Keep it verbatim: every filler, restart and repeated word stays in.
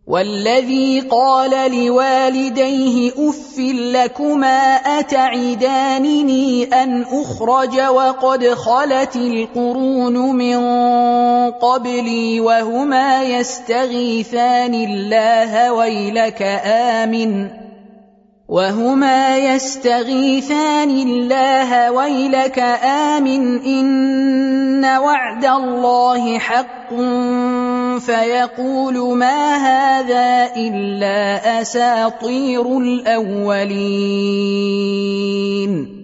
والذي قال لوالديه أف لكما أتعدانني أن أخرج وقد خلت القرون من قبلي وهما يستغيثان الله ويلك آمن وهما يستغيثان الله ويلك آمن إن وعد الله حق فيقول ما هذا إلا أساطير الأولين.